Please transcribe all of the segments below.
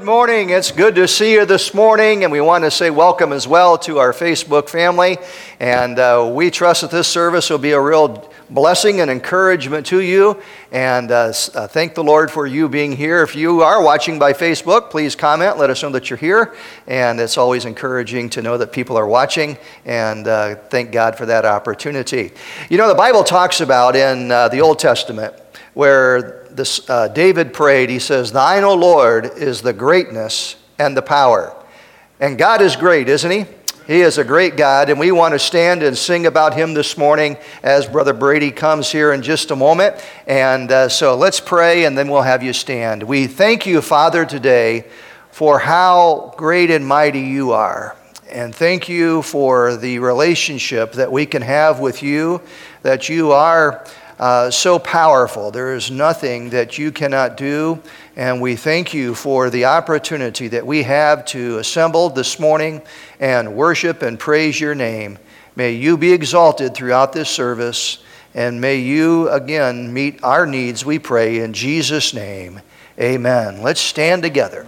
Good morning. It's good to see you this morning, and we want to say welcome as well to our Facebook family. And we trust that this service will be a real blessing and encouragement to you. And thank the Lord for you being here. If you are watching by Facebook, please comment. Let us know that you're here. And it's always encouraging to know that people are watching. And thank God for that opportunity. You know, the Bible talks about in the Old Testament where David prayed, he says, "Thine, O Lord, is the greatness and the power." And God is great, isn't He? He is a great God, and we want to stand and sing about Him this morning as Brother Brady comes here in just a moment. And so let's pray, and then we'll have you stand. We thank you, Father, today for how great and mighty you are. And thank you for the relationship that we can have with you, that you are so powerful. There is nothing that you cannot do, and we thank you for the opportunity that we have to assemble this morning and worship and praise your name. May you be exalted throughout this service, and may you again meet our needs, we pray, in Jesus' name. Amen. Let's stand together.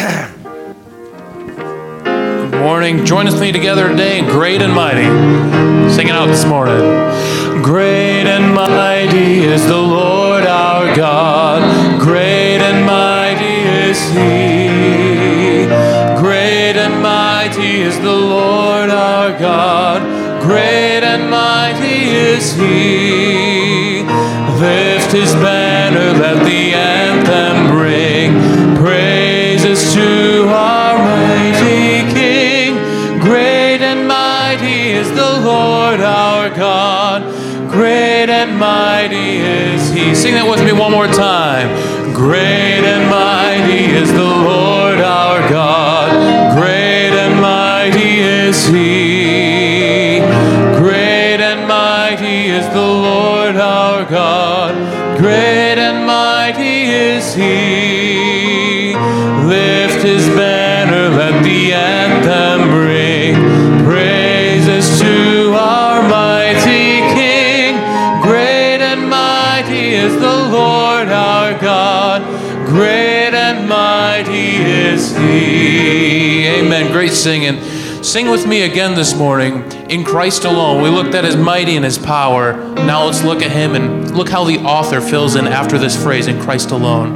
Good morning. Join us together today in Great and Mighty. Sing it out this morning. Great and mighty is the Lord our God. Great and mighty is He. Great and mighty is the Lord our God. Great and mighty is He. Lift His banner, let the anthem ring. Praises to our mighty King. Great and mighty is the Lord our God. Great and mighty is He. Sing that with me one more time. Great and mighty is the Lord our God. Great and mighty is He. Great and mighty is the Lord our God. Great and mighty is He. Lift His banner, let the anthem ring. Praises to our mighty King. Great and mighty is the Lord our God. Great and mighty is He. Amen. Great singing. Sing with me again this morning, In Christ Alone. We looked at His mighty and His power. Now let's look at Him and look how the author fills in after this phrase, In Christ alone.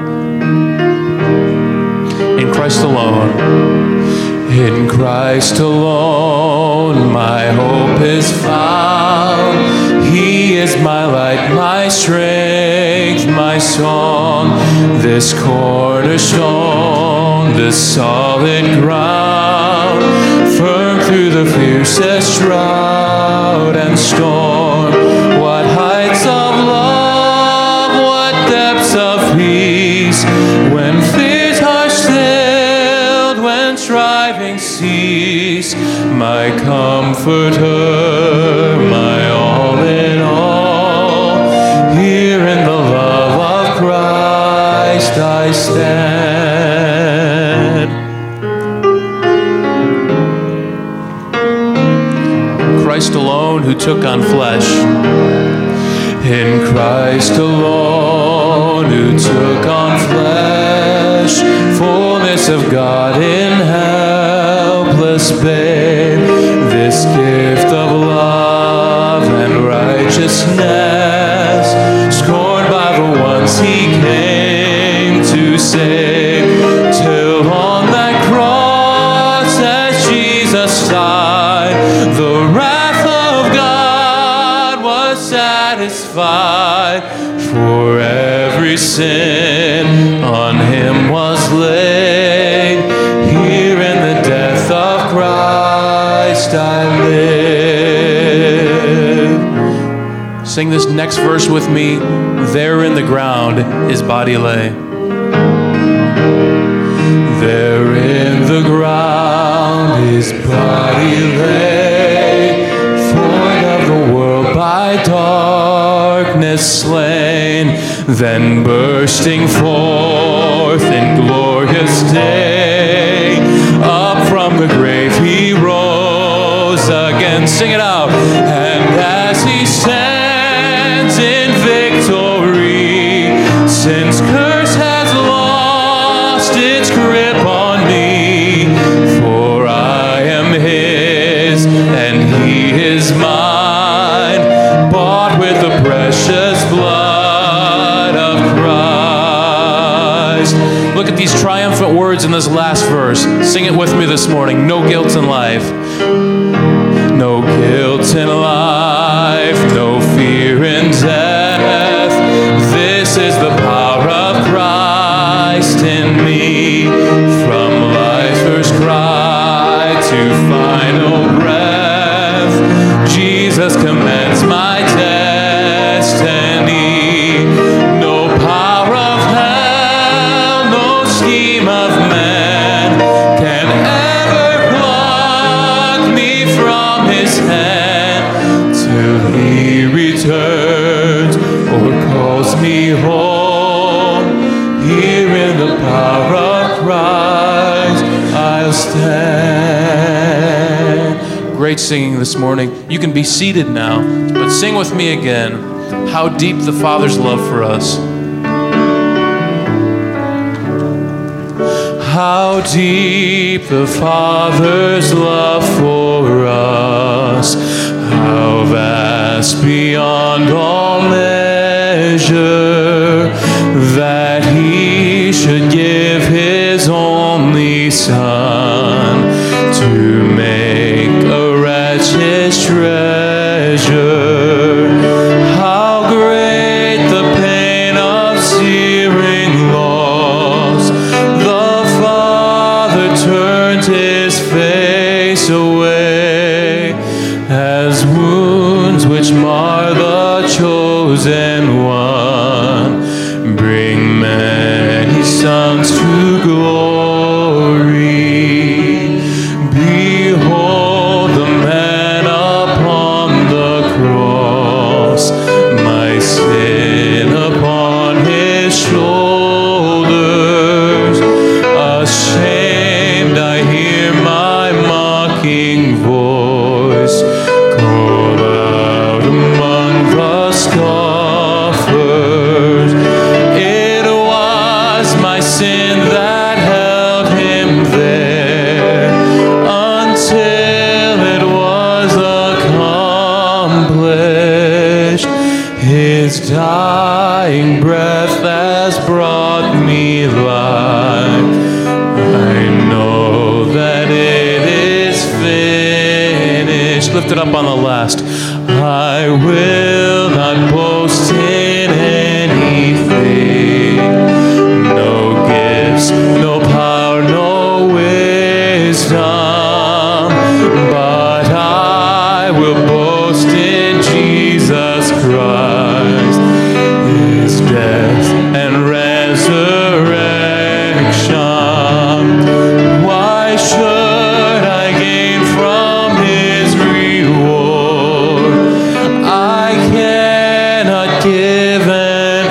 In Christ alone. In Christ alone, my hope is found. He is my light, my strength, my song. This cornerstone, this solid ground, firm through the fiercest drought and storm. What heights of love, what depths of peace, when fears are stilled, when striving cease. My comforter, my all in all, here in the love of Christ I stand. Christ alone who took on flesh. In Christ alone who took on flesh, fullness of God in helpless babe, this gift of love and righteousness, scorned by the ones He came to save, till on that cross as Jesus died, the wrath of God was satisfied, for every sin on Him was laid. Here in the death of Christ I live. Sing this next verse with me. There in the ground His body lay. There in the ground His body lay, void of the world by darkness slain, then bursting forth in glorious day, up from the grave He rose again. Sing it out. And as He stands in victory, sin's curse has lost its grip on guilt in life. No guilt in life, no fear in death. This is the power of Christ in me. From life's first cry to final breath, Jesus commands my destiny. No power of hell, no scheme of man can ever pluck me from his hand till he returns or calls me home. Here in the power of Christ I'll stand. Great singing this morning. You can be seated now, but sing with me again. How deep the Father's love for us. How deep the Father's love for us. How vast beyond all measure, that he should give his only Son to make a wretch his treasure. How great the pain of searing loss. The Father turned his face away, as wounds which mar the chosen one bring many sons to glory. Behold the man upon the cross, my sin upon his shoulders. Ashamed I hear my mocking voice call out among the scoffers. It was my sin that held him there until it was accomplished. His dying breath has brought me life. I know that it is finished. Lift it up on the last. I will not boast in anything. No gifts, no power, no wisdom, but I will boast in Jesus Christ, his death and resurrection. Why should I gain from his reward? I cannot give an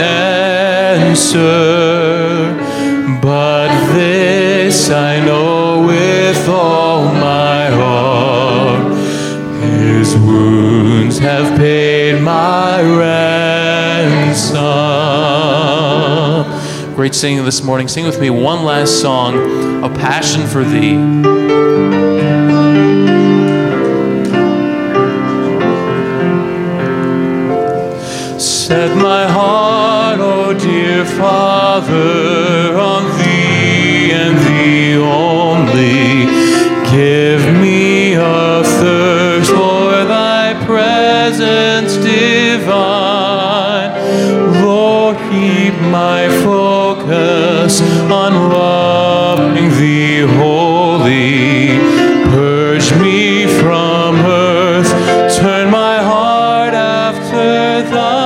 answer, but this I know with all my heart. His wounds have paid my ransom. Great singing this morning. Sing with me one last song, A Passion for Thee. Set my heart, oh dear Father, on Thee and Thee only. Give me a thirst for Thy presence divine. Lord, keep my focus on loving Thee wholly. Purge me from earth, turn my heart after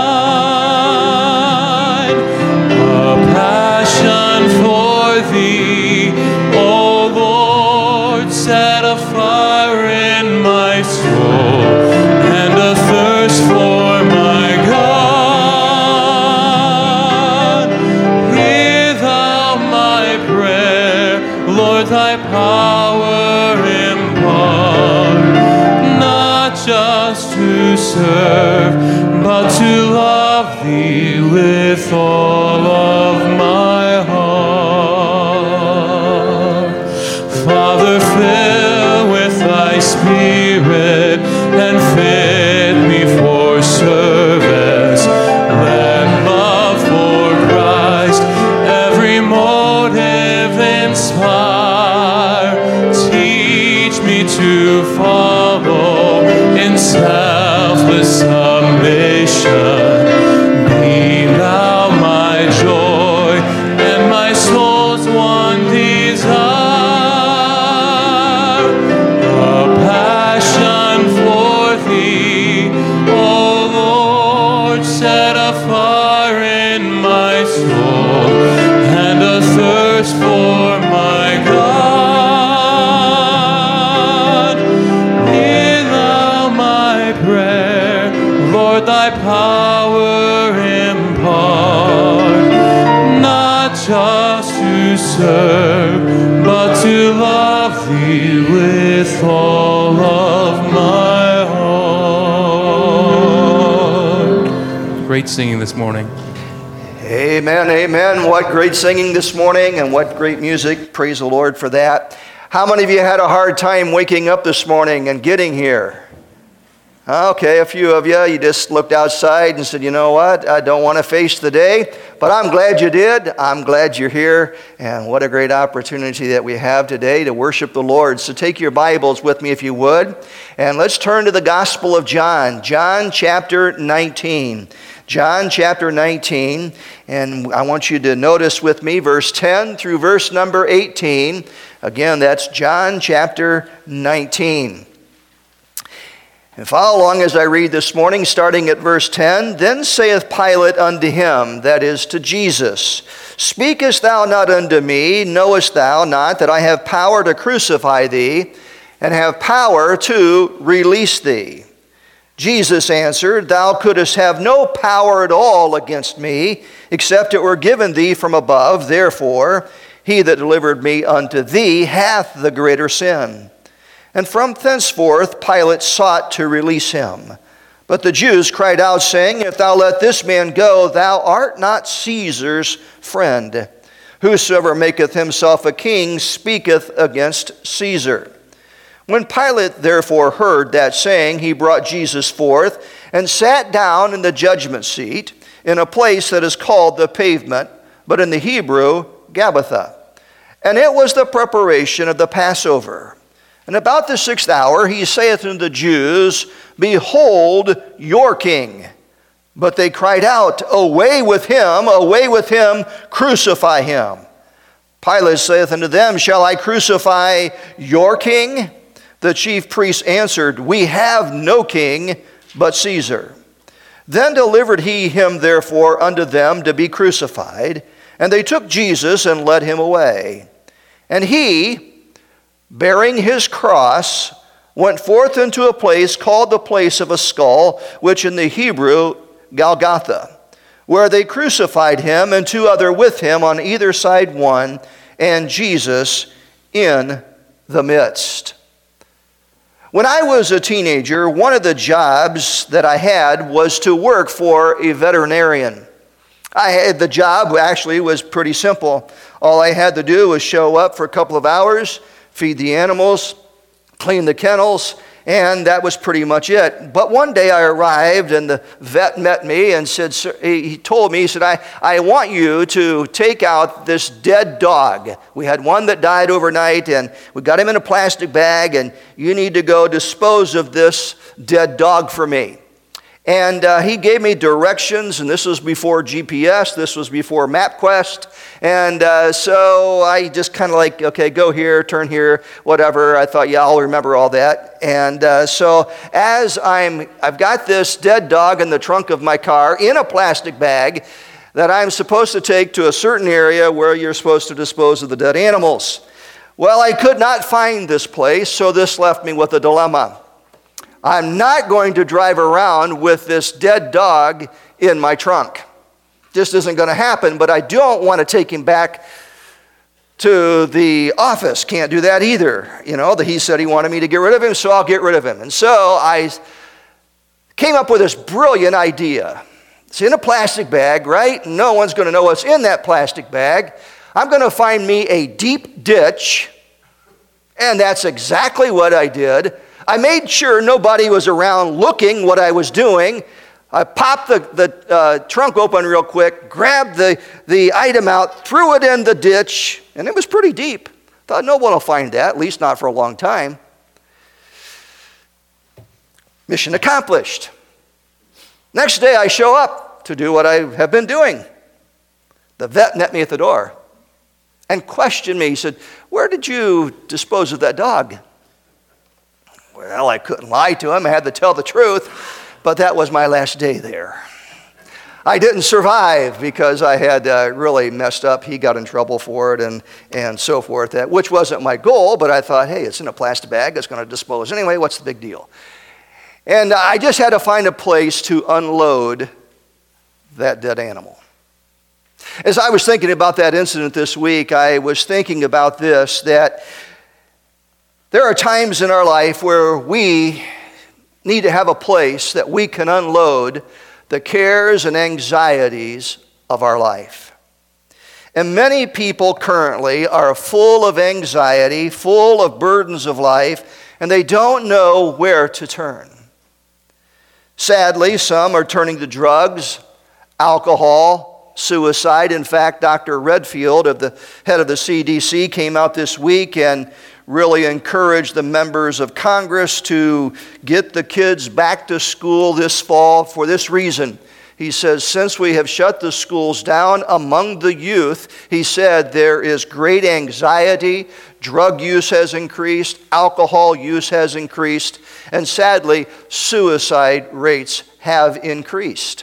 Thine. A passion for Thee, O Lord, set a fire in my soul, and a thirst for my God. Hear Thou my prayer, Lord, Thy power impart, not just to serve, but to love Thee with all of my heart. Father, fill with Thy Spirit and fit me for service. Let love for Christ every motive inspire. Teach me to follow in selfless submission. Be thou my joy and my soul's one desire, a passion for thee, O Lord, set a fire in my soul and a thirst for my God. Hear thou my prayer, Lord, thy power impart, not just to serve, but to love thee with all of my heart. Great singing this morning. Amen, amen. What great singing this morning and what great music. Praise the Lord for that. How many of you had a hard time waking up this morning and getting here? Okay, a few of you just looked outside and said, you know what, I don't want to face the day, but I'm glad you did. I'm glad you're here, and what a great opportunity that we have today to worship the Lord. So take your Bibles with me if you would, and let's turn to the Gospel of John, John chapter 19. John chapter 19, and I want you to notice with me verse 10 through verse number 18. Again, that's John chapter 19. And follow along as I read this morning, starting at verse 10. Then saith Pilate unto him, that is to Jesus, Speakest thou not unto me? Knowest thou not that I have power to crucify thee, and have power to release thee? Jesus answered, Thou couldst have no power at all against me, except it were given thee from above. Therefore, he that delivered me unto thee hath the greater sin. And from thenceforth Pilate sought to release him. But the Jews cried out, saying, If thou let this man go, thou art not Caesar's friend. Whosoever maketh himself a king speaketh against Caesar. When Pilate therefore heard that saying, he brought Jesus forth, and sat down in the judgment seat, in a place that is called the Pavement, but in the Hebrew, Gabbatha. And it was the preparation of the Passover. And about the 6th hour he saith unto the Jews, Behold your king. But they cried out, away with him, crucify him. Pilate saith unto them, Shall I crucify your king? The chief priests answered, We have no king but Caesar. Then delivered he him therefore unto them to be crucified. And they took Jesus and led him away. And he, bearing his cross, went forth into a place called the place of a skull, which in the Hebrew, Golgotha, where they crucified him and two other with him, on either side one, and Jesus in the midst. When I was a teenager, one of the jobs that I had was to work for a veterinarian. The job actually was pretty simple. All I had to do was show up for a couple of hours, feed the animals, clean the kennels, and that was pretty much it. But one day I arrived and the vet met me and said, he told me, he said, I want you to take out this dead dog. We had one that died overnight and we got him in a plastic bag, and you need to go dispose of this dead dog for me. And he gave me directions, and this was before GPS, this was before MapQuest, and so I just kind of like, okay, go here, turn here, whatever. I thought, yeah, I'll remember all that. And so as I've got this dead dog in the trunk of my car in a plastic bag that I'm supposed to take to a certain area where you're supposed to dispose of the dead animals. Well, I could not find this place, so this left me with a dilemma. I'm not going to drive around with this dead dog in my trunk. Just isn't going to happen, but I don't want to take him back to the office. Can't do that either. You know, he said he wanted me to get rid of him, so I'll get rid of him. And so I came up with this brilliant idea. It's in a plastic bag, right? No one's going to know what's in that plastic bag. I'm going to find me a deep ditch, and that's exactly what I did. I made sure nobody was around looking what I was doing. I popped the trunk open real quick, grabbed the item out, threw it in the ditch, and it was pretty deep. Thought no one will find that, at least not for a long time. Mission accomplished. Next day I show up to do what I have been doing. The vet met me at the door and questioned me. He said, "Where did you dispose of that dog?" Well, I couldn't lie to him. I had to tell the truth, but that was my last day there. I didn't survive because I had really messed up. He got in trouble for it and so forth, which wasn't my goal, but I thought, hey, it's in a plastic bag. It's going to dispose. Anyway, what's the big deal? And I just had to find a place to unload that dead animal. As I was thinking about that incident this week, I was thinking about this, that there are times in our life where we need to have a place that we can unload the cares and anxieties of our life. And many people currently are full of anxiety, full of burdens of life, and they don't know where to turn. Sadly, some are turning to drugs, alcohol, suicide. In fact, Dr. Redfield, the head of the CDC, came out this week and really encouraged the members of Congress to get the kids back to school this fall for this reason. He says, since we have shut the schools down among the youth, he said there is great anxiety, drug use has increased, alcohol use has increased, and sadly, suicide rates have increased.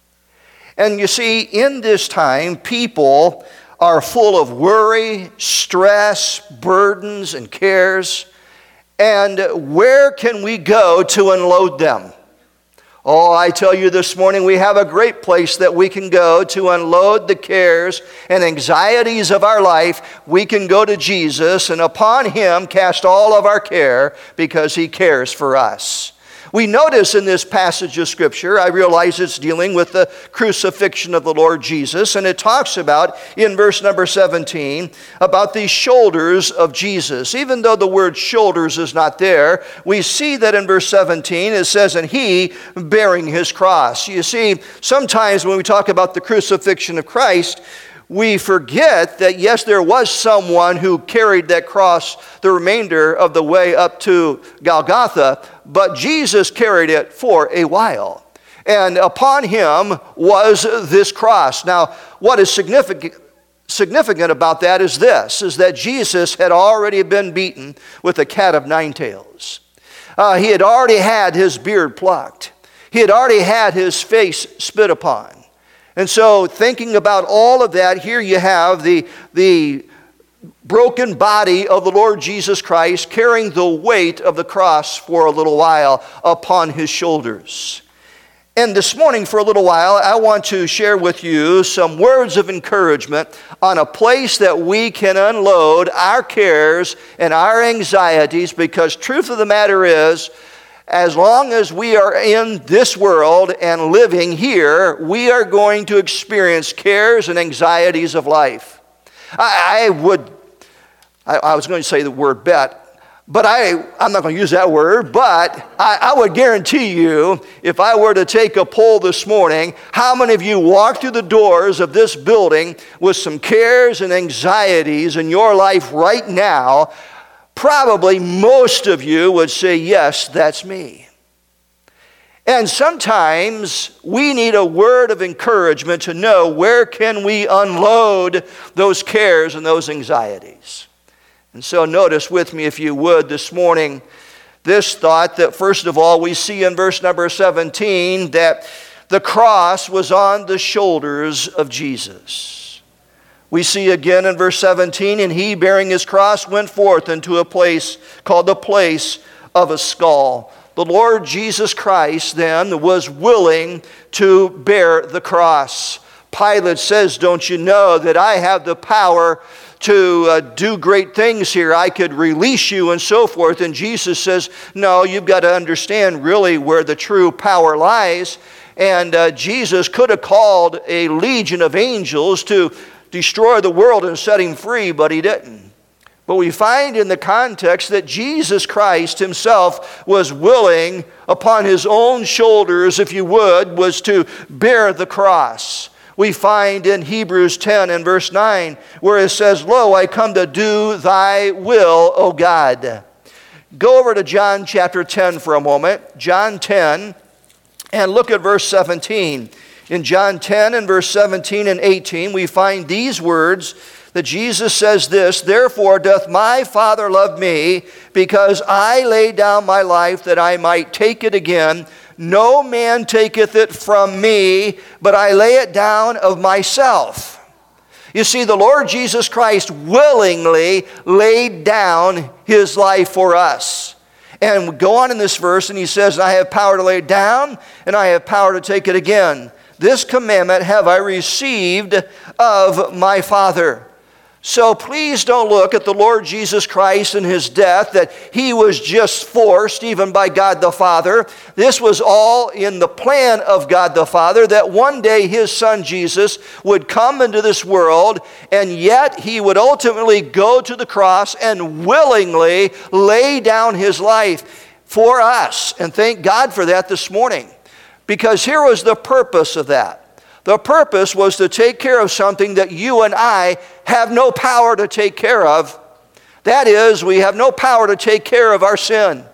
And you see, in this time, people are full of worry, stress, burdens, and cares. And where can we go to unload them? Oh, I tell you this morning, we have a great place that we can go to unload the cares and anxieties of our life. We can go to Jesus, and upon him cast all of our care, because he cares for us. We notice in this passage of Scripture, I realize it's dealing with the crucifixion of the Lord Jesus, and it talks about, in verse number 17, about the shoulders of Jesus. Even though the word shoulders is not there, we see that in verse 17 it says, and he bearing his cross. You see, sometimes when we talk about the crucifixion of Christ, we forget that, yes, there was someone who carried that cross the remainder of the way up to Golgotha, but Jesus carried it for a while. And upon him was this cross. Now, what is significant about that is this, is that Jesus had already been beaten with a cat of nine tails. He had already had his beard plucked. He had already had his face spit upon. And so thinking about all of that, here you have the broken body of the Lord Jesus Christ carrying the weight of the cross for a little while upon his shoulders. And this morning, for a little while, I want to share with you some words of encouragement on a place that we can unload our cares and our anxieties, because truth of the matter is, as long as we are in this world and living here, we are going to experience cares and anxieties of life. I was going to say the word bet, but I'm not going to use that word, but I would guarantee you, if I were to take a poll this morning, how many of you walk through the doors of this building with some cares and anxieties in your life right now? Probably most of you would say, yes, that's me. And sometimes we need a word of encouragement to know where can we unload those cares and those anxieties. And so notice with me, if you would, this morning, this thought that first of all we see in verse number 17 that the cross was on the shoulders of Jesus. We see again in verse 17, and he bearing his cross went forth into a place called the place of a skull. The Lord Jesus Christ then was willing to bear the cross. Pilate says, don't you know that I have the power to do great things here? I could release you and so forth. And Jesus says, no, you've got to understand really where the true power lies. And Jesus could have called a legion of angels to destroy the world and set him free, but he didn't. But we find in the context that Jesus Christ himself was willing, upon his own shoulders, if you would, was to bear the cross. We find in Hebrews 10 and verse 9 where it says, lo, I come to do thy will, O God. Go over to John chapter 10 for a moment. John 10, and look at verse 17. In John 10 and verse 17 and 18, we find these words that Jesus says this, "Therefore doth my Father love me, because I lay down my life that I might take it again. No man taketh it from me, but I lay it down of myself." You see, the Lord Jesus Christ willingly laid down his life for us. And we go on in this verse, and he says, "I have power to lay it down, and I have power to take it again. This commandment have I received of my Father." So please don't look at the Lord Jesus Christ and his death that he was just forced even by God the Father. This was all in the plan of God the Father, that one day his son Jesus would come into this world, and yet he would ultimately go to the cross and willingly lay down his life for us. And thank God for that this morning, because here was the purpose of that. The purpose was to take care of something that you and I have no power to take care of. That is, we have no power to take care of our sin.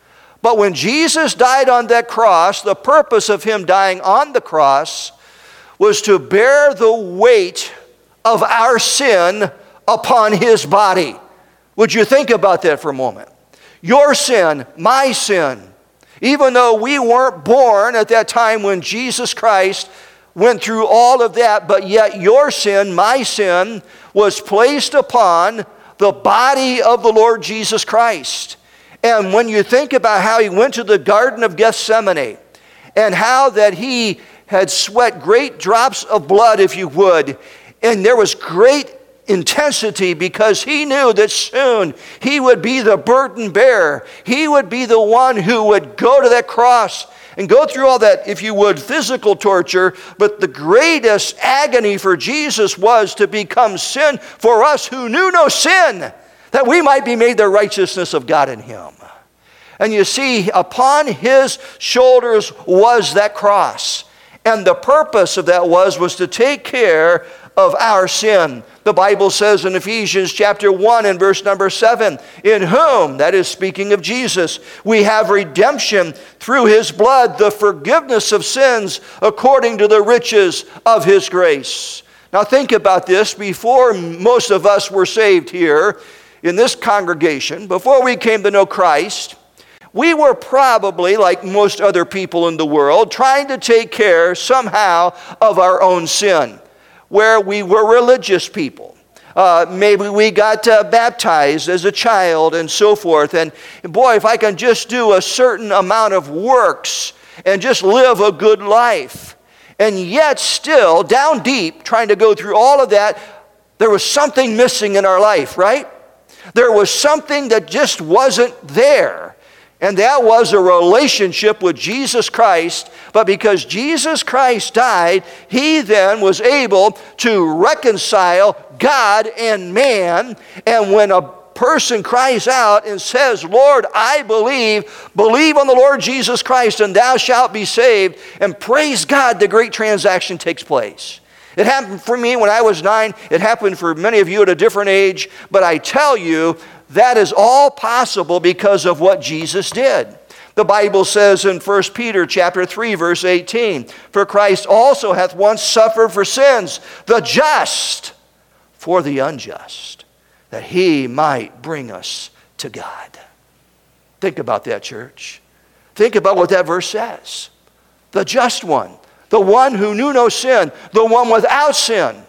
But when Jesus died on that cross, the purpose of him dying on the cross was to bear the weight of our sin upon his body. Would you think about that for a moment? Your sin, my sin. Even though we weren't born at that time when Jesus Christ went through all of that, but yet your sin, my sin, was placed upon the body of the Lord Jesus Christ. And when you think about how he went to the Garden of Gethsemane, and how that he had sweat great drops of blood, if you would, and there was great intensity because he knew that soon he would be the burden bearer. He would be the one who would go to that cross and go through all that, if you would, physical torture. But the greatest agony for Jesus was to become sin for us who knew no sin, that we might be made the righteousness of God in him. And you see, upon his shoulders was that cross. And the purpose of that was to take care of our sin. The Bible says in Ephesians chapter 1 and verse number 7, "In whom," that is speaking of Jesus, "we have redemption through his blood, the forgiveness of sins according to the riches of his grace." Now think about this. Before most of us were saved here in this congregation, before we came to know Christ, we were probably, like most other people in the world, trying to take care somehow of our own sin, where we were religious people. Maybe we got baptized as a child and so forth. And boy, if I can just do a certain amount of works and just live a good life. And yet still, down deep, trying to go through all of that, there was something missing in our life, right? There was something that just wasn't there. And that was a relationship with Jesus Christ. But because Jesus Christ died, he then was able to reconcile God and man. And when a person cries out and says, "Lord, I believe on the Lord Jesus Christ, and thou shalt be saved," and praise God, the great transaction takes place. It happened for me when I was 9. It happened for many of you at a different age. But I tell you, that is all possible because of what Jesus did. The Bible says in 1 Peter chapter 3, verse 18, "For Christ also hath once suffered for sins, the just for the unjust, that he might bring us to God." Think about that, church. Think about what that verse says. The just one, the one who knew no sin, the one without sin.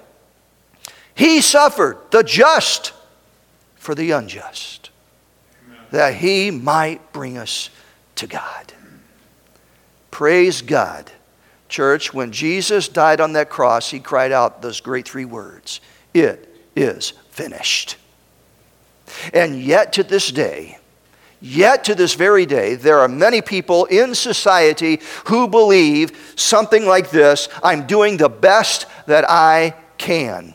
He suffered, the just for the unjust, that he might bring us to God. Praise God. Church, when Jesus died on that cross, he cried out those great 3 words, "It is finished." And yet to this day, yet to this very day, there are many people in society who believe something like this: "I'm doing the best that I can."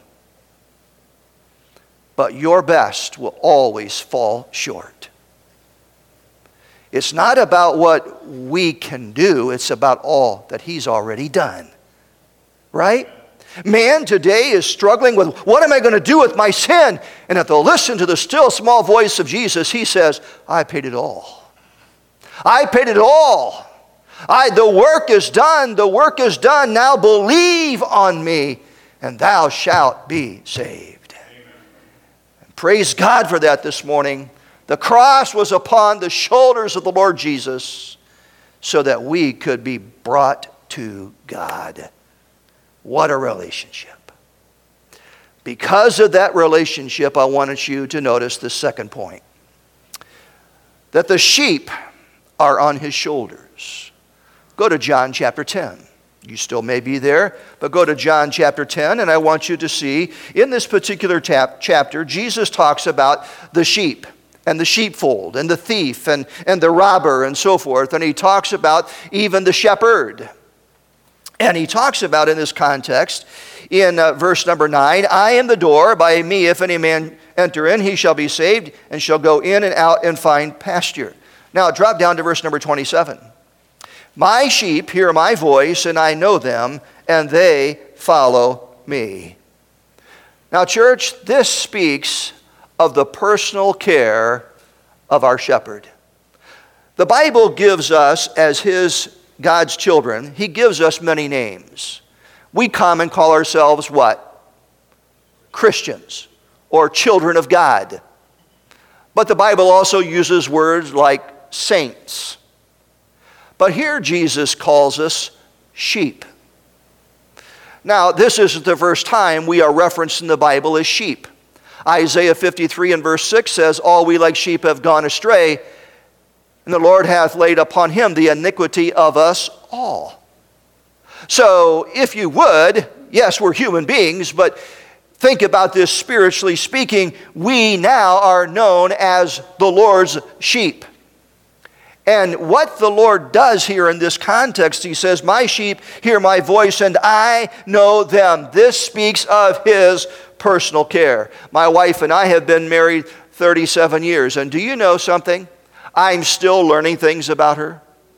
But your best will always fall short. It's not about what we can do, it's about all that he's already done. Right? Man today is struggling with, what am I going to do with my sin? And if they'll listen to the still small voice of Jesus, he says, I paid it all. I paid it all. The work is done. The work is done. Now believe on me, and thou shalt be saved. And praise God for that this morning. The cross was upon the shoulders of the Lord Jesus so that we could be brought to God. What a relationship. Because of that relationship, I wanted you to notice the second point. That the sheep are on his shoulders. Go to John chapter 10. You still may be there, but go to John chapter 10, and I want you to see in this particular chapter, Jesus talks about the sheep and the sheepfold and the thief and the robber and so forth. And he talks about even the shepherd. And he talks about in this context, in verse number 9, I am the door, by me if any man enter in, he shall be saved, and shall go in and out and find pasture. Now drop down to verse number 27. My sheep hear my voice, and I know them, and they follow me. Now, church, this speaks of the personal care of our shepherd. The Bible gives us, as God's children, he gives us many names. We common call ourselves what? Christians, or children of God. But the Bible also uses words like saints. But here Jesus calls us sheep. Now, this isn't the first time we are referenced in the Bible as sheep. Isaiah 53 and verse 6 says, all we like sheep have gone astray, and the Lord hath laid upon him the iniquity of us all. So, if you would, yes, we're human beings, but think about this spiritually speaking. We now are known as the Lord's sheep. And what the Lord does here in this context, he says, my sheep hear my voice, and I know them. This speaks of his personal care. My wife and I have been married 37 years, and do you know something? I'm still learning things about her.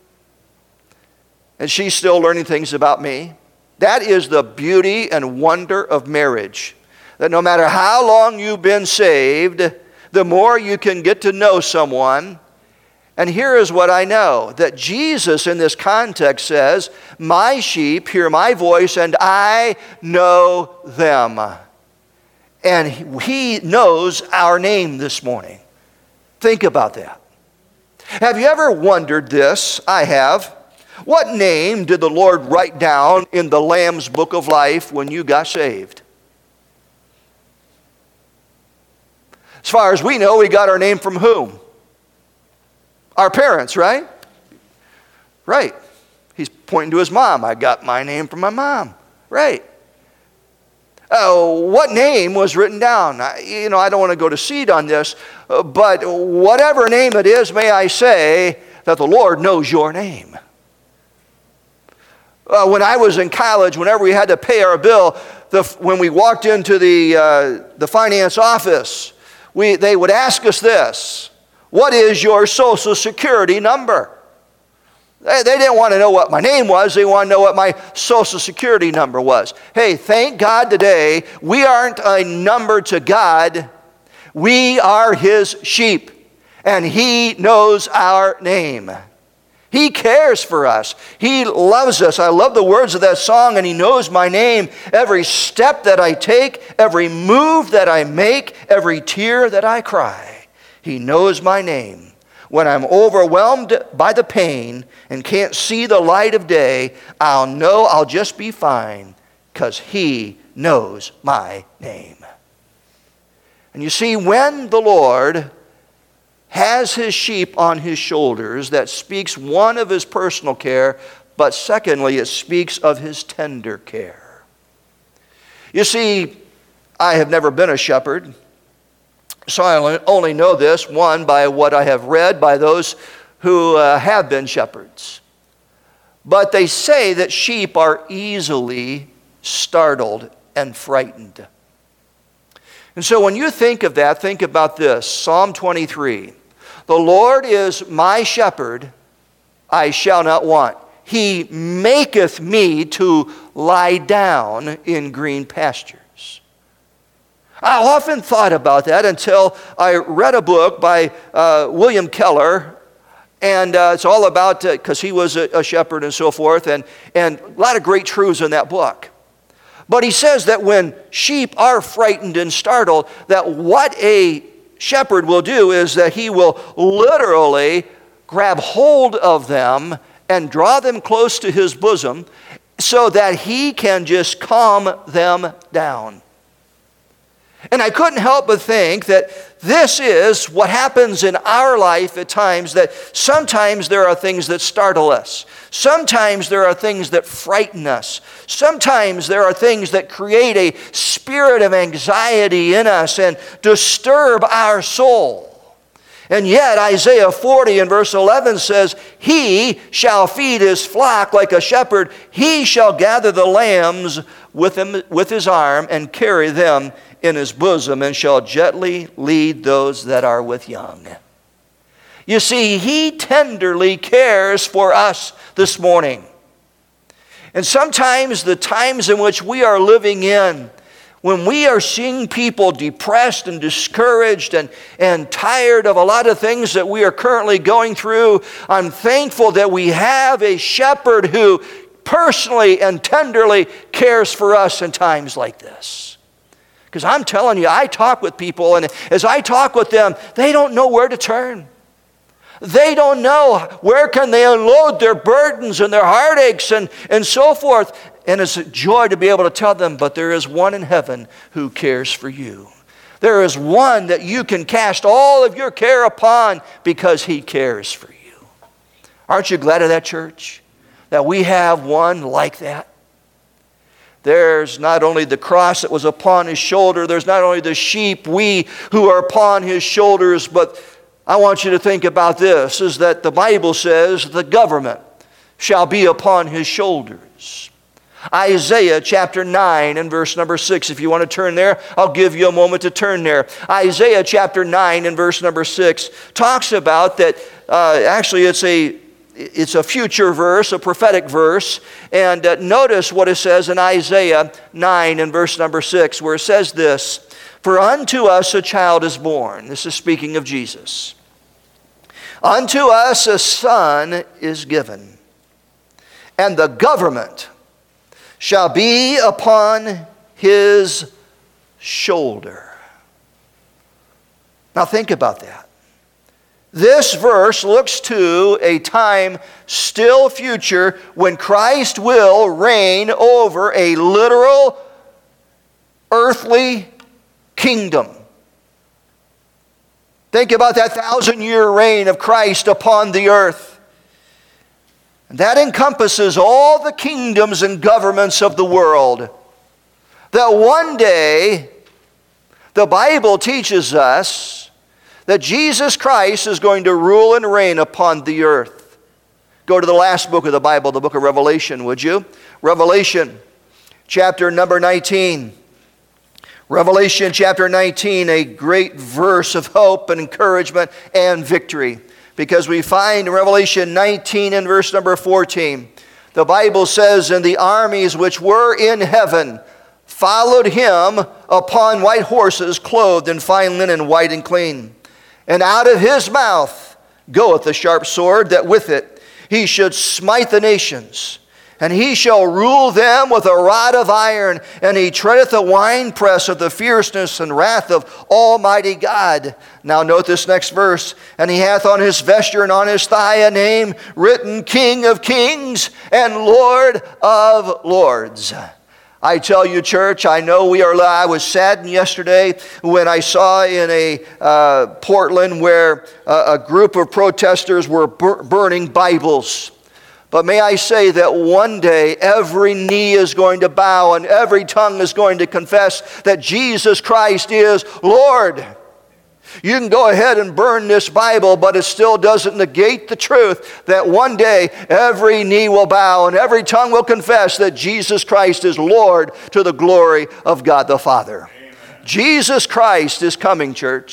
And she's still learning things about me. That is the beauty and wonder of marriage. That no matter how long you've been saved, the more you can get to know someone. And here is what I know, that Jesus in this context says, my sheep hear my voice, and I know them. And he knows our name this morning. Think about that. Have you ever wondered this? I have. What name did the Lord write down in the Lamb's Book of Life when you got saved? As far as we know, we got our name from whom? Our parents, right? Right. He's pointing to his mom. I got my name from my mom. Right. What name was written down? I don't want to go to seed on this, but whatever name it is, may I say that the Lord knows your name. When I was in college, whenever we had to pay our bill, when we walked into the finance office, they would ask us this: what is your social security number? They didn't want to know what my name was. They wanted to know what my social security number was. Hey, thank God today, we aren't a number to God. We are his sheep, and he knows our name. He cares for us. He loves us. I love the words of that song, and he knows my name. Every step that I take, every move that I make, every tear that I cry. He knows my name. When I'm overwhelmed by the pain and can't see the light of day, I'll know I'll just be fine because he knows my name. And you see, when the Lord has his sheep on his shoulders, that speaks, one, of his personal care, but secondly, it speaks of his tender care. You see, I have never been a shepherd. So I only know this, one, by what I have read by those who have been shepherds. But they say that sheep are easily startled and frightened. And so when you think of that, think about this. Psalm 23. The Lord is my shepherd, I shall not want. He maketh me to lie down in green pastures. I often thought about that until I read a book by William Keller, and it's all about, because he was a shepherd and so forth, and a lot of great truths in that book. But he says that when sheep are frightened and startled, that what a shepherd will do is that he will literally grab hold of them and draw them close to his bosom so that he can just calm them down. And I couldn't help but think that this is what happens in our life at times, that sometimes there are things that startle us. Sometimes there are things that frighten us. Sometimes there are things that create a spirit of anxiety in us and disturb our soul. And yet Isaiah 40 and verse 11 says, He shall feed his flock like a shepherd. He shall gather the lambs with his arm and carry them in his bosom, and shall gently lead those that are with young. You see, He tenderly cares for us this morning. And sometimes the times in which we are living in, when we are seeing people depressed and discouraged and tired of a lot of things that we are currently going through, I'm thankful that we have a shepherd who personally and tenderly cares for us in times like this. Because I'm telling you, I talk with people, and as I talk with them, they don't know where to turn. They don't know where can they unload their burdens and their heartaches and so forth. And it's a joy to be able to tell them, but there is one in heaven who cares for you. There is one that you can cast all of your care upon because He cares for you. Aren't you glad of that, church? That we have one like that? There's not only the cross that was upon His shoulder, there's not only the sheep, we who are upon His shoulders, but I want you to think about this, is that the Bible says the government shall be upon His shoulders. Isaiah chapter 9 and verse number 6. If you want to turn there, I'll give you a moment to turn there. Isaiah chapter 9 and verse number 6 talks about that, actually it's a future verse, a prophetic verse. And notice what it says in Isaiah 9 and verse number 6, where it says this, For unto us a child is born. This is speaking of Jesus. Unto us a son is given, and the government shall be upon His shoulder. Now think about that. This verse looks to a time still future when Christ will reign over a literal earthly kingdom. Think about that 1,000-year reign of Christ upon the earth. And that encompasses all the kingdoms and governments of the world. That one day, the Bible teaches us that Jesus Christ is going to rule and reign upon the earth. Go to the last book of the Bible, the book of Revelation, would you? Revelation chapter number 19. Revelation chapter 19, a great verse of hope and encouragement and victory. Because we find in Revelation 19 and verse number 14, the Bible says, And the armies which were in heaven followed Him upon white horses, clothed in fine linen, white and clean. And out of His mouth goeth a sharp sword, that with it He should smite the nations. And He shall rule them with a rod of iron, and He treadeth the winepress of the fierceness and wrath of Almighty God. Now note this next verse. And He hath on His vesture and on His thigh a name written, King of Kings and Lord of Lords. I tell you, church, I was saddened yesterday when I saw in Portland where a group of protesters were burning Bibles. But may I say that one day every knee is going to bow and every tongue is going to confess that Jesus Christ is Lord. You can go ahead and burn this Bible, but it still doesn't negate the truth that one day every knee will bow and every tongue will confess that Jesus Christ is Lord, to the glory of God the Father. Amen. Jesus Christ is coming, church.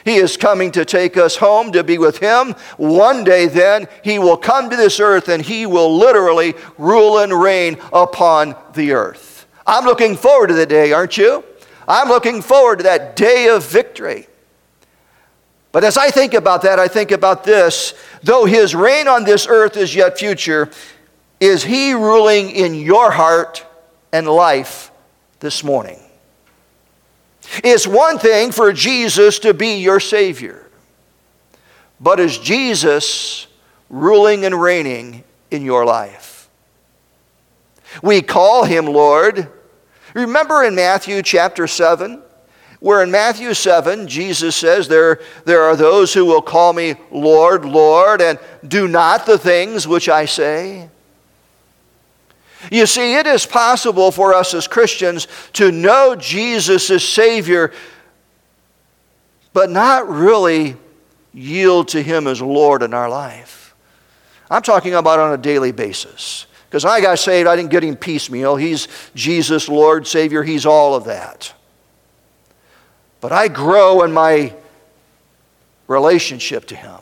He is coming to take us home to be with Him. One day then, He will come to this earth and He will literally rule and reign upon the earth. I'm looking forward to the day, aren't you? I'm looking forward to that day of victory. But as I think about that, I think about this. Though His reign on this earth is yet future, is He ruling in your heart and life this morning? It's one thing for Jesus to be your Savior. But is Jesus ruling and reigning in your life? We call Him Lord. Remember in Matthew chapter 7, where in Matthew 7, Jesus says, there are those who will call me Lord, Lord, and do not the things which I say. You see, it is possible for us as Christians to know Jesus as Savior, but not really yield to Him as Lord in our life. I'm talking about on a daily basis. Because I got saved, I didn't get Him piecemeal. He's Jesus, Lord, Savior. He's all of that. But I grow in my relationship to Him.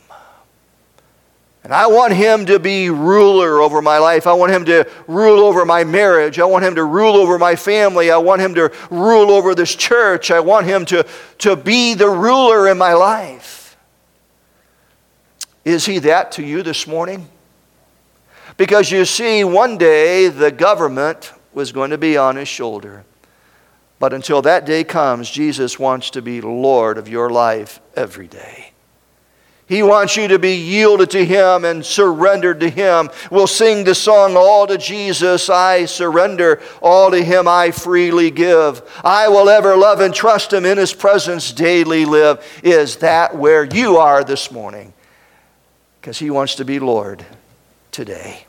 And I want Him to be ruler over my life. I want Him to rule over my marriage. I want Him to rule over my family. I want Him to rule over this church. I want Him to be the ruler in my life. Is He that to you this morning? Because you see, one day the government was going to be on His shoulder. But until that day comes, Jesus wants to be Lord of your life every day. He wants you to be yielded to Him and surrendered to Him. We'll sing the song, All to Jesus I surrender, all to Him I freely give. I will ever love and trust Him, in His presence daily live. Is that where you are this morning? Because He wants to be Lord today.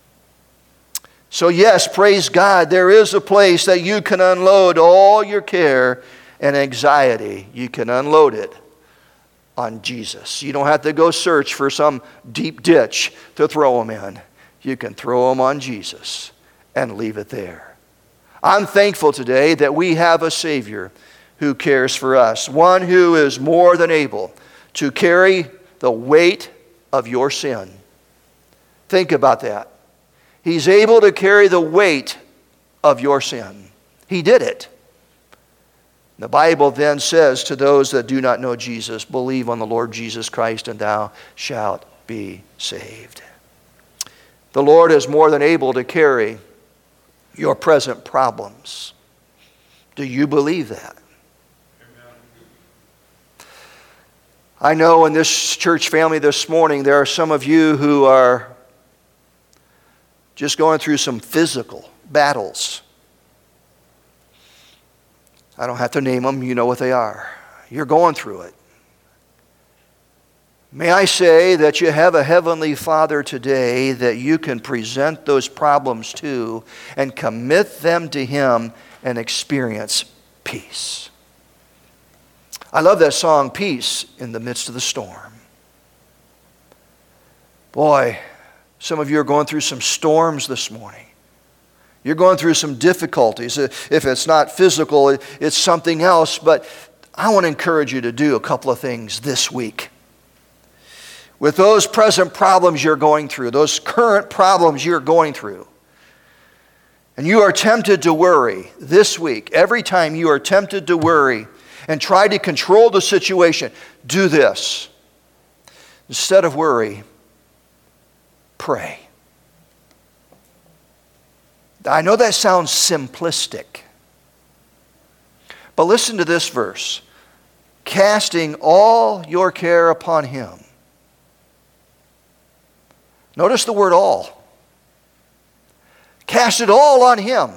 So yes, praise God, there is a place that you can unload all your care and anxiety. You can unload it on Jesus. You don't have to go search for some deep ditch to throw them in. You can throw them on Jesus and leave it there. I'm thankful today that we have a Savior who cares for us, one who is more than able to carry the weight of your sin. Think about that. He's able to carry the weight of your sin. He did it. The Bible then says to those that do not know Jesus, believe on the Lord Jesus Christ and thou shalt be saved. The Lord is more than able to carry your present problems. Do you believe that? I know in this church family this morning there are some of you who are just going through some physical battles. I don't have to name them, you know what they are. You're going through it. May I say that you have a Heavenly Father today that you can present those problems to and commit them to Him and experience peace. I love that song, Peace in the Midst of the Storm. Boy, some of you are going through some storms this morning. You're going through some difficulties. If it's not physical, it's something else. But I want to encourage you to do a couple of things this week. With those present problems you're going through, those current problems you're going through, and you are tempted to worry this week, every time you are tempted to worry and try to control the situation, do this. Instead of worry, pray. I know that sounds simplistic, but listen to this verse. Casting all your care upon Him. Notice the word all. Cast it all on Him.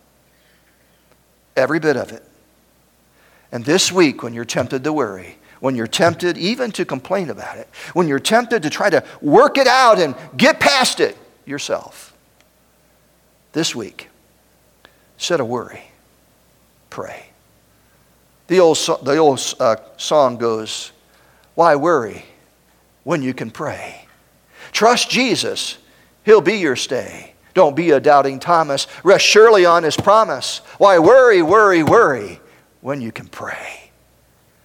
Every bit of it. And this week, when you're tempted to worry, when you're tempted even to complain about it, when you're tempted to try to work it out and get past it yourself, this week, instead of worry, pray. The old song goes, why worry when you can pray? Trust Jesus, He'll be your stay. Don't be a doubting Thomas. Rest surely on His promise. Why worry, worry, worry when you can pray?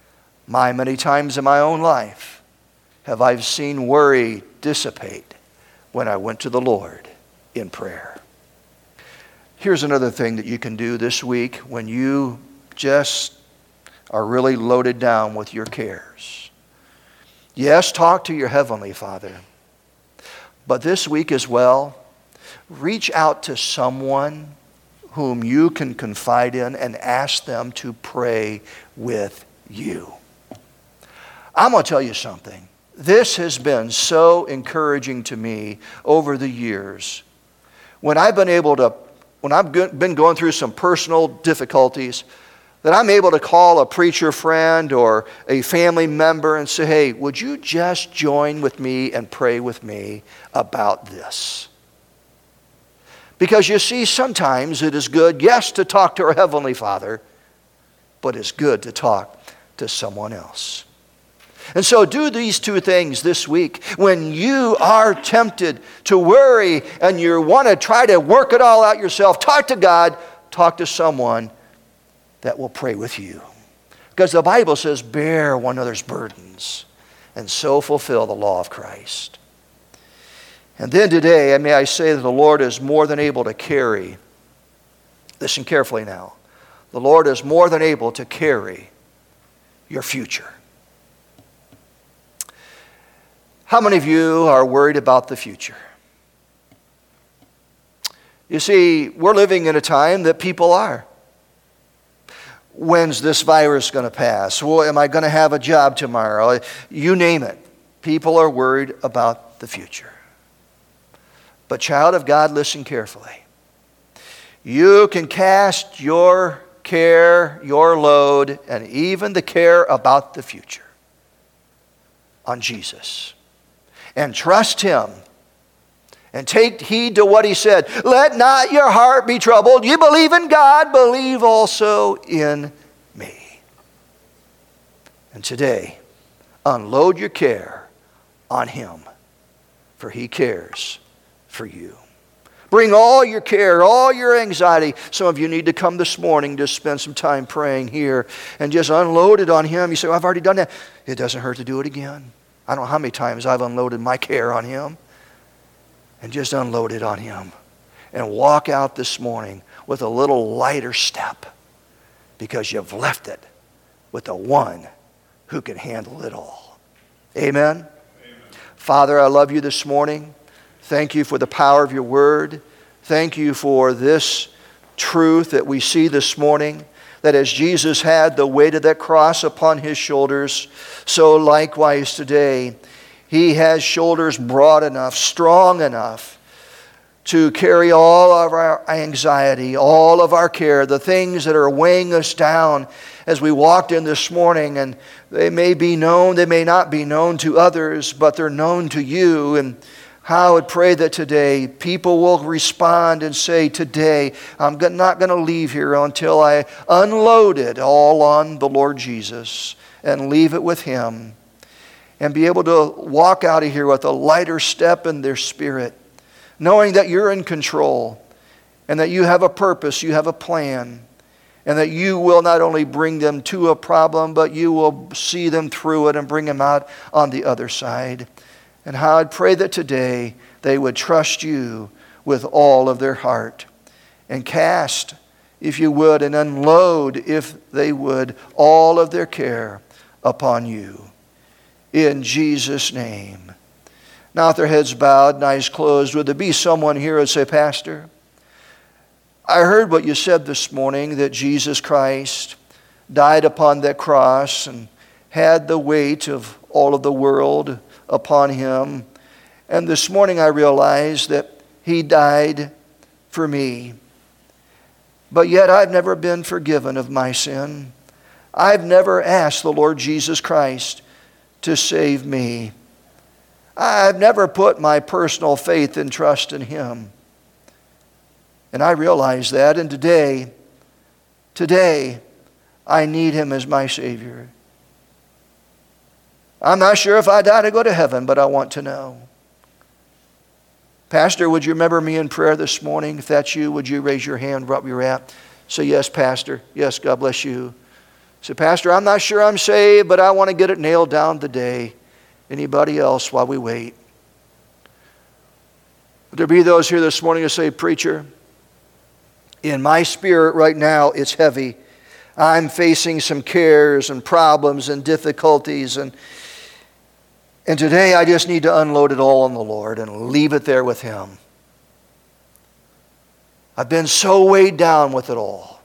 Many times in my own life have I seen worry dissipate when I went to the Lord in prayer. Here's another thing that you can do this week when you just are really loaded down with your cares. Yes, talk to your Heavenly Father. But this week as well, reach out to someone whom you can confide in and ask them to pray with you. I'm going to tell you something. This has been so encouraging to me over the years. When I've been going through some personal difficulties, that I'm able to call a preacher friend or a family member and say, hey, would you just join with me and pray with me about this? Because you see, sometimes it is good, yes, to talk to our Heavenly Father, but it's good to talk to someone else. And so do these two things this week. When you are tempted to worry and you want to try to work it all out yourself, talk to God, talk to someone that will pray with you. Because the Bible says, bear one another's burdens and so fulfill the law of Christ. And then today, may I say that the Lord is more than able to carry, listen carefully now, the Lord is more than able to carry your future. How many of you are worried about the future? You see, we're living in a time that people are. When's this virus going to pass? Well, am I going to have a job tomorrow? You name it. People are worried about the future. But child of God, listen carefully. You can cast your care, your load, and even the care about the future on Jesus. And trust Him. And take heed to what He said. Let not your heart be troubled. You believe in God, believe also in me. And today, unload your care on Him, for He cares for you. Bring all your care, all your anxiety. Some of you need to come this morning to spend some time praying here and just unload it on Him. You say, well, I've already done that. It doesn't hurt to do it again. I don't know how many times I've unloaded my care on Him. And just unload it on Him. And walk out this morning with a little lighter step, because you've left it with the one who can handle it all. Amen? Amen. Father, I love You this morning. Thank You for the power of Your word. Thank You for this truth that we see this morning, that as Jesus had the weight of that cross upon His shoulders, so likewise today, He has shoulders broad enough, strong enough to carry all of our anxiety, all of our care, the things that are weighing us down as we walked in this morning. And they may be known, they may not be known to others, but they're known to You. And I would pray that today people will respond and say, today I'm not going to leave here until I unload it all on the Lord Jesus and leave it with Him. And be able to walk out of here with a lighter step in their spirit, knowing that You're in control and that You have a purpose, You have a plan, and that You will not only bring them to a problem, but You will see them through it and bring them out on the other side. And how I'd pray that today they would trust You with all of their heart and cast, if You would, and unload, if they would, all of their care upon You. In Jesus' name. Now with their heads bowed and eyes closed, would there be someone here who would say, Pastor, I heard what you said this morning, that Jesus Christ died upon that cross and had the weight of all of the world upon Him. And this morning I realized that He died for me. But yet I've never been forgiven of my sin. I've never asked the Lord Jesus Christ to save me. I've never put my personal faith and trust in Him. And I realize that, and today, I need Him as my Savior. I'm not sure if I die to go to heaven, but I want to know. Pastor, would you remember me in prayer this morning? If that's you, would you raise your hand right where you're at? Say, yes, Pastor. Yes, God bless you. Say, Pastor, I'm not sure I'm saved, but I want to get it nailed down today. Anybody else while we wait? Would there be those here this morning who say, Preacher, in my spirit right now, it's heavy. I'm facing some cares and problems and difficulties, and today I just need to unload it all on the Lord and leave it there with Him. I've been so weighed down with it all.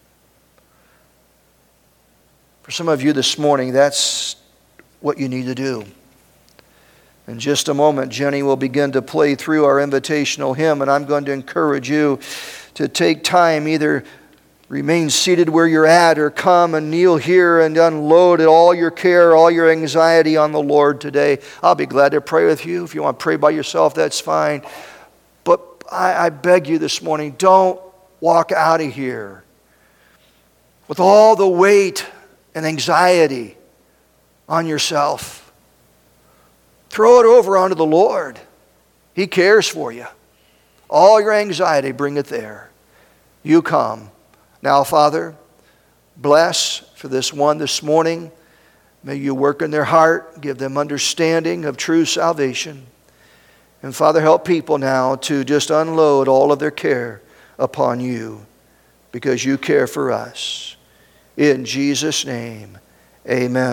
For some of you this morning, that's what you need to do. In just a moment, Jenny will begin to play through our invitational hymn, and I'm going to encourage you to take time, either remain seated where you're at or come and kneel here and unload all your care, all your anxiety on the Lord today. I'll be glad to pray with you. If you want to pray by yourself, that's fine. But I beg you this morning, don't walk out of here with all the weight and anxiety on yourself. Throw it over onto the Lord. He cares for you. All your anxiety, bring it there. You come. Now, Father, bless for this one this morning. May you work in their heart, give them understanding of true salvation. And Father, help people now to just unload all of their care upon you, because you care for us. In Jesus' name, amen.